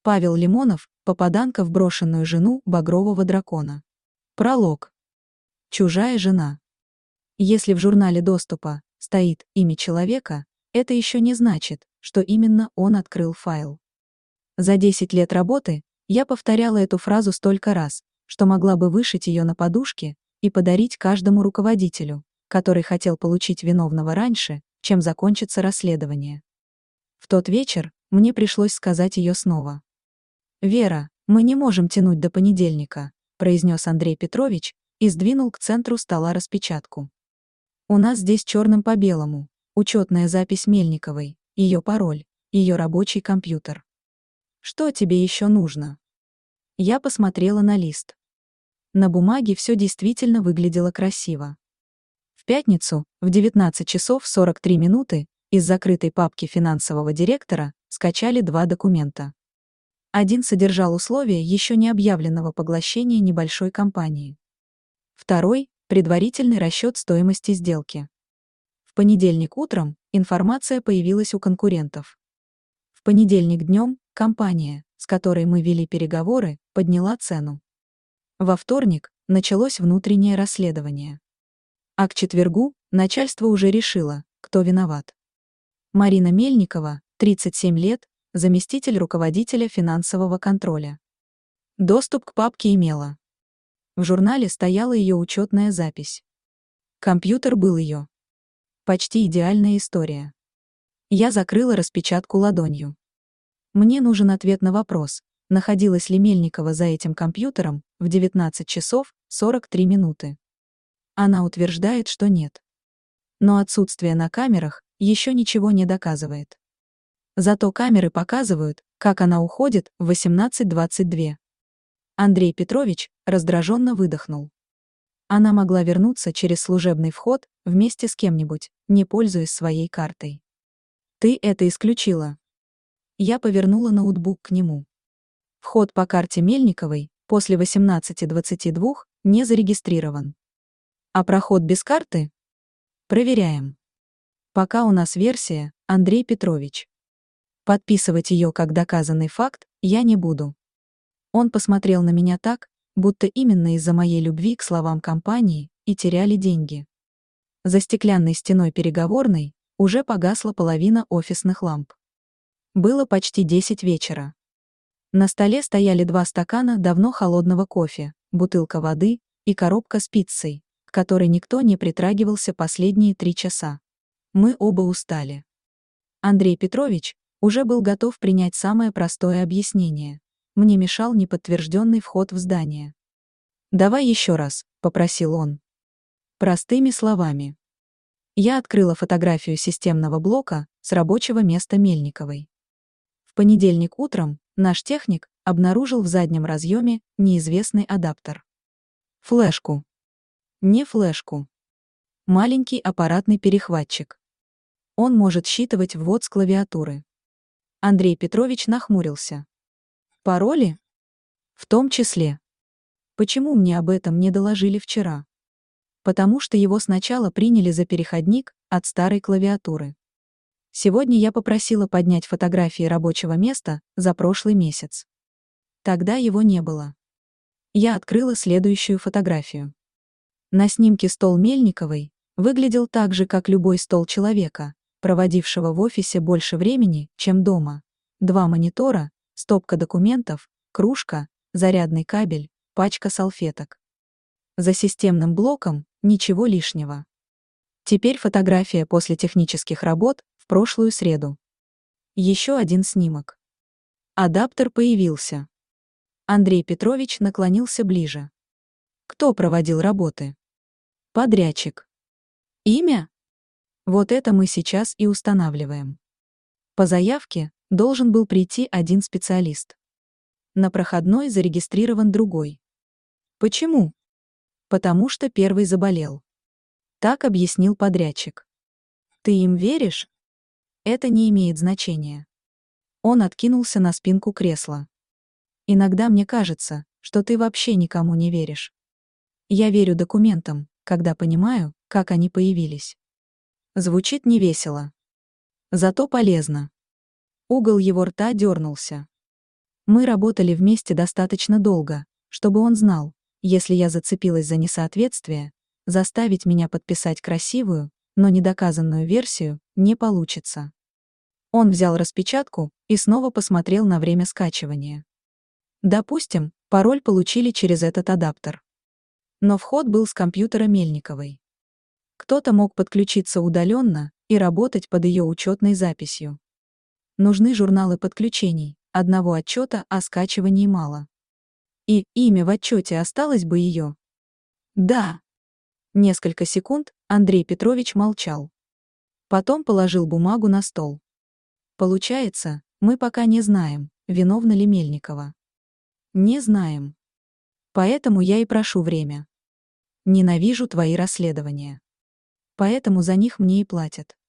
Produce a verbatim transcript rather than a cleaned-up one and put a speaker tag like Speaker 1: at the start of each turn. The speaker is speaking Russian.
Speaker 1: Павел Лимонов, попаданка в брошенную жену багрового дракона. Пролог. Чужая жена. Если в журнале доступа стоит имя человека, это еще не значит, что именно он открыл файл. За десять лет работы я повторяла эту фразу столько раз, что могла бы вышить ее на подушке и подарить каждому руководителю, который хотел получить виновного раньше, чем закончится расследование. В тот вечер мне пришлось сказать ее снова. «Вера, мы не можем тянуть до понедельника», произнес Андрей Петрович и сдвинул к центру стола распечатку. «У нас здесь черным по белому, учетная запись Мельниковой, ее пароль, ее рабочий компьютер. Что тебе еще нужно?» Я посмотрела на лист. На бумаге все действительно выглядело красиво. В пятницу в девятнадцать часов сорок три минуты из закрытой папки финансового директора скачали два документа. Один содержал условия еще не объявленного поглощения небольшой компании. Второй – предварительный расчет стоимости сделки. В понедельник утром информация появилась у конкурентов. В понедельник днем компания, с которой мы вели переговоры, подняла цену. Во вторник началось внутреннее расследование. А к четвергу начальство уже решило, кто виноват. Марина Мельникова, тридцать семь лет, заместитель руководителя финансового контроля. Доступ к папке имела. В журнале стояла ее учетная запись. Компьютер был ее. Почти идеальная история. Я закрыла распечатку ладонью. Мне нужен ответ на вопрос, находилась ли Мельникова за этим компьютером в девятнадцать часов сорок три минуты. Она утверждает, что нет. Но отсутствие на камерах еще ничего не доказывает. Зато камеры показывают, как она уходит в восемнадцать двадцать два. Андрей Петрович раздраженно выдохнул. Она могла вернуться через служебный вход вместе с кем-нибудь, не пользуясь своей картой. Ты это исключила. Я повернула ноутбук к нему. Вход по карте Мельниковой после восемнадцати двадцати двух не зарегистрирован. А проход без карты? Проверяем. Пока у нас версия, Андрей Петрович. Подписывать ее как доказанный факт я не буду. Он посмотрел на меня так, будто именно из-за моей любви к словам компании и теряли деньги. За стеклянной стеной переговорной уже погасла половина офисных ламп. Было почти десять вечера. На столе стояли два стакана давно холодного кофе, бутылка воды и коробка с пиццей, к которой никто не притрагивался последние три часа. Мы оба устали. Андрей Петрович уже был готов принять самое простое объяснение. Мне мешал неподтвержденный вход в здание. «Давай еще раз», — попросил он. Простыми словами. Я открыла фотографию системного блока с рабочего места Мельниковой. В понедельник утром наш техник обнаружил в заднем разъеме неизвестный адаптер. Флешку. Не флешку. Маленький аппаратный перехватчик. Он может считывать ввод с клавиатуры. Андрей Петрович нахмурился. Пароли? В том числе. Почему мне об этом не доложили вчера? Потому что его сначала приняли за переходник от старой клавиатуры. Сегодня я попросила поднять фотографии рабочего места за прошлый месяц. Тогда его не было. Я открыла следующую фотографию. На снимке стол Мельниковой выглядел так же, как любой стол человека, проводившего в офисе больше времени, чем дома. Два монитора, стопка документов, кружка, зарядный кабель, пачка салфеток. За системным блоком ничего лишнего. Теперь фотография после технических работ в прошлую среду. Еще один снимок. Адаптер появился. Андрей Петрович наклонился ближе. Кто проводил работы? Подрядчик. Имя? Вот это мы сейчас и устанавливаем. По заявке должен был прийти один специалист. На проходной зарегистрирован другой. Почему? Потому что первый заболел. Так объяснил подрядчик. Ты им веришь? Это не имеет значения. Он откинулся на спинку кресла. Иногда мне кажется, что ты вообще никому не веришь. Я верю документам, когда понимаю, как они появились. Звучит невесело. Зато полезно. Угол его рта дернулся. Мы работали вместе достаточно долго, чтобы он знал, если я зацепилась за несоответствие, заставить меня подписать красивую, но недоказанную версию не получится. Он взял распечатку и снова посмотрел на время скачивания. Допустим, пароль получили через этот адаптер. Но вход был с компьютера Мельниковой. Кто-то мог подключиться удаленно и работать под ее учетной записью. Нужны журналы подключений, одного отчета о скачивании мало. И имя в отчете осталось бы ее? Да. Несколько секунд Андрей Петрович молчал. Потом положил бумагу на стол. Получается, мы пока не знаем, виновна ли Мельникова. Не знаем. Поэтому я и прошу время. Ненавижу твои расследования. Поэтому за них мне и платят.